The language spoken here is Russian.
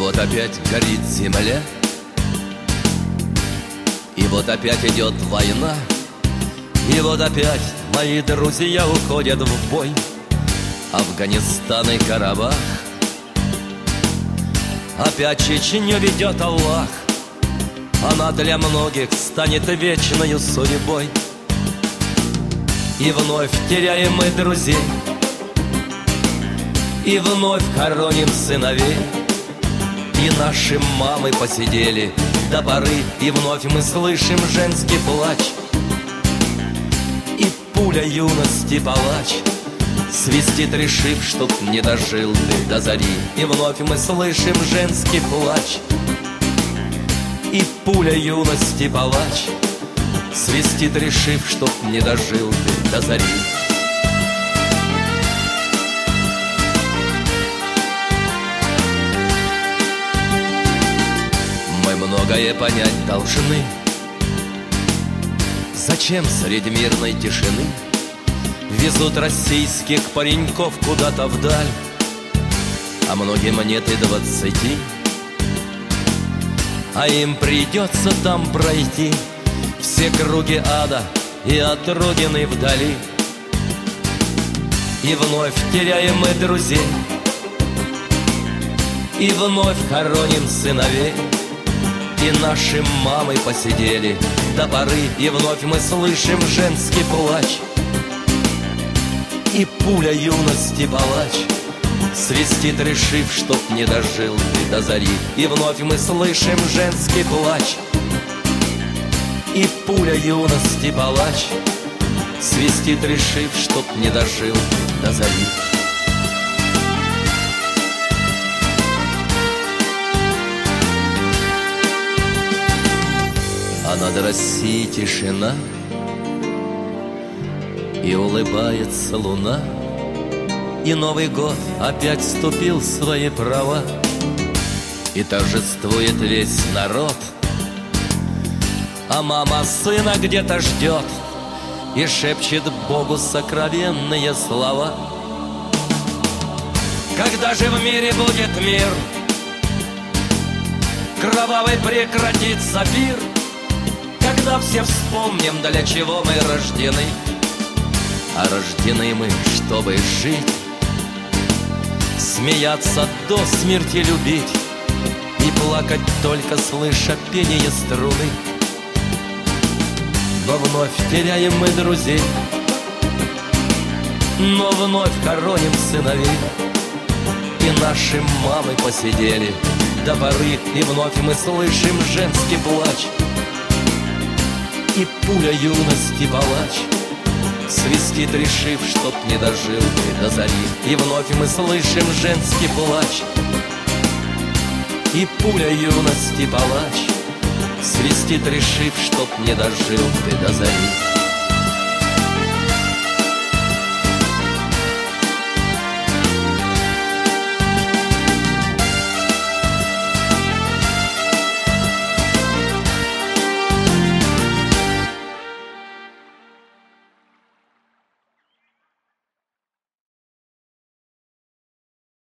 вот опять горит земля, и вот опять идет война, и вот опять мои друзья уходят в бой. Афганистан и Карабах, опять Чечню ведет Аллах. Она для многих станет вечною судьбой. И вновь теряем мы друзей, и вновь хороним сыновей. И наши мамы посидели до поры, и вновь мы слышим женский плач. И пуля юности палач свистит, решив, чтоб не дожил ты до зари. И вновь мы слышим женский плач. И пуля юности палач свистит, решив, чтоб не дожил ты до зари. Мы многое понять должны. Зачем среди мирной тишины везут российских пареньков куда-то вдаль, а многим нет и 20, а им придется там пройти все круги ада и от родины вдали. И вновь теряем мы друзей, и вновь хороним сыновей. И наши мамы посидели до поры, и вновь мы слышим женский плач. И пуля юности палач свистит, решив, чтоб не дожил ты до зари. И вновь мы слышим женский плач. И пуля юности палач свистит, решив, чтоб не дожил ты до зари. А над Россией тишина, и улыбается луна, и Новый год опять вступил в свои права, и торжествует весь народ. А мама сына где-то ждет и шепчет Богу сокровенные слова. Когда же в мире будет мир? Кровавый прекратится пир. Когда все вспомним, для чего мы рождены. А рождены мы, чтобы жить, смеяться до смерти, любить и плакать, только слыша пение струны. Но вновь теряем мы друзей, но вновь хороним сыновей. И наши мамы посидели до поры, и вновь мы слышим женский плач. И пуля юности палач свистит, решив, чтоб не дожил ты до зари. И вновь мы слышим женский плач. И пуля юности палач свистит, решив, чтоб не дожил ты до зари.